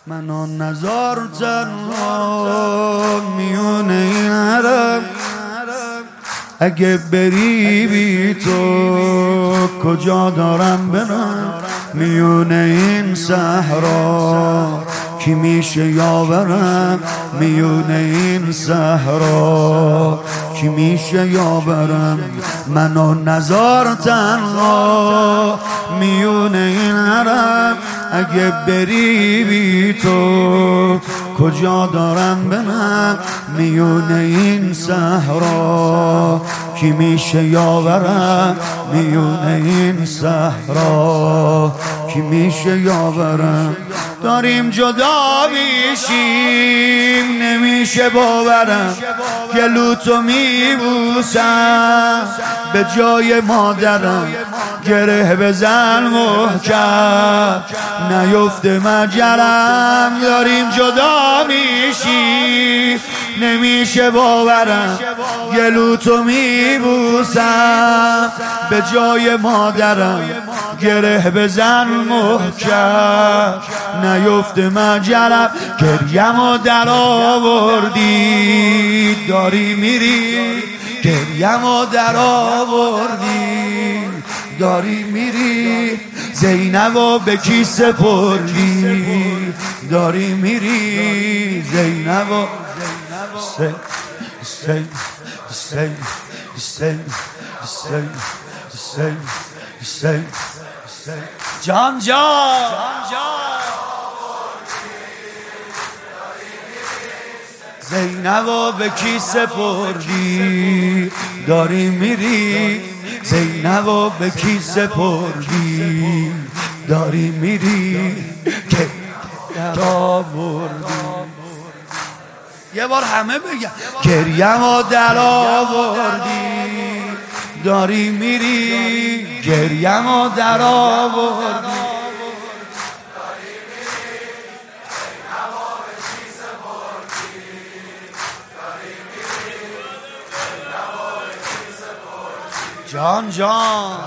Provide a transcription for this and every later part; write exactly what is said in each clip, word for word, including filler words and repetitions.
من آن نزار تنها میون این حرم، اگه بری بی تو کجا دارم برم؟ میون این صحرا کی میشه یاورم؟ میون این صحرا کی میشه یاورم؟ من و نزار تنها میون این حرم، اگه بری بی تو کجا دارم برم؟ میون این صحرا کی میشه یاورم؟ میون این صحرا کی میشه یاورم؟ داریم جدا میشیم نمیشه باورم، گلوتو میبوسم به جای مادرم، گره بزن محکم نیفته مجرم. داریم جدا میشیم نمیشه باورم، گلوتو میبوسم به جای مادرم، گره بزن محکم نیفته مجرم. گریمو در آوردی داری میری، گریمو در آوردی داری میری، زینبو به کی سپردی داری میری؟ زینبو سی سی سی سی سی سی سی جان جان زینبو به کی سپردی داری میری؟ زینبو به کی سپردی داری میری؟ که آوردی یه بار همه بگم گریمو در آوردی داری میری، گریمو در آوردی جان جان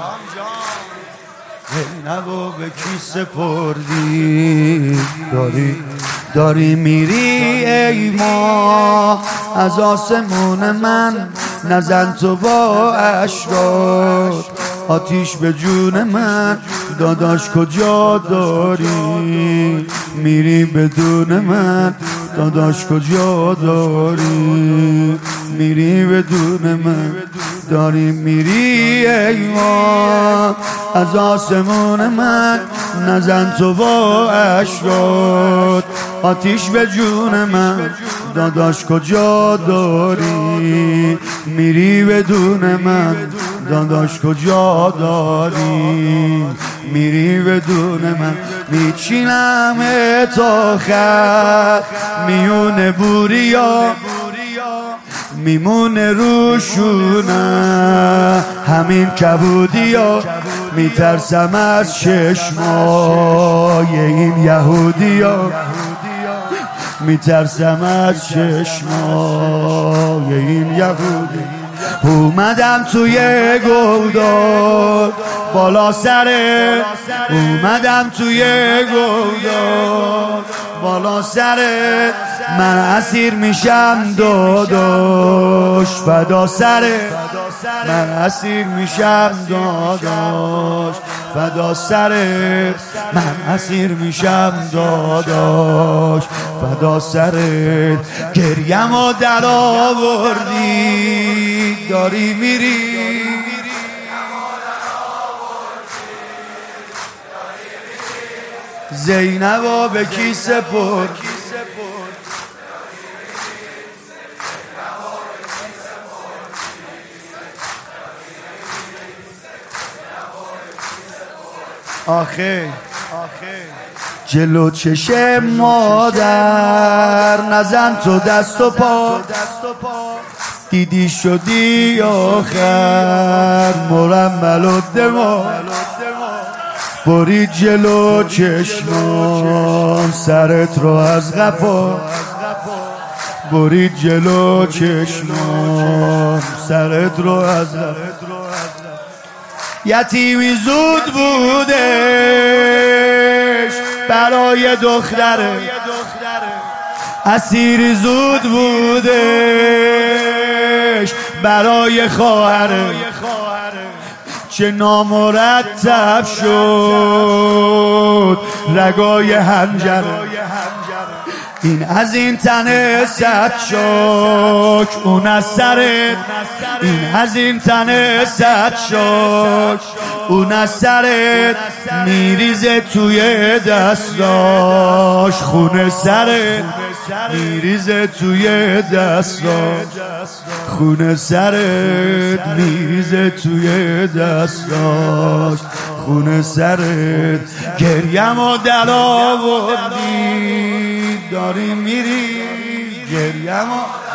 زینبو به کی سپردی داری داری میری؟ ای ما از آسمون من نزن تو با اشکات آتیش به جون من، داداش کجا داری میری بدون من؟ داداش کجا داری میری بدون من؟ داری میری ای ما از آسمون من نزن تو با اشکات آتیش به جون من، داداش کجا داری میری بدون من؟ داداش کجا داری میری بدون من؟ میچینم تا خط میون بوریا میمونه روشونه همین کبودیا، میترسم از چشمای این یهودیا، میترسم از چشمای این یهودی. اومدم توی گودال بالا سره، اومدم توی گودال بالا سره، من اسیر میشم داداش فدا سره، من اسیر میشم داداش فدا سره، من اسیر میشم داداش فدا سره. گریمو در آوردی داری میری، زینبو به کی سپرد؟ آخه جلو چشم مادر نزن تو دست و پا، دیدی شدی آخر مرمل و دما، برید جلو چشمان سرت رو از قفا، برید جلو چشمان سرت رو از قفا. یتیمی زود بودش برای دختره، اسیر زود بودش برای خواهره، چه نامرتب شد رگای حنجره. این از این تن صد شاک اون از سرت، این از این تن صد شاک اون از سرت، میریزه توی دستاش خون سرت، میریزه توی دستاش خون سرت، میریزه توی دستاش خون سرت. گریم و در آوردی داری میری، گریم و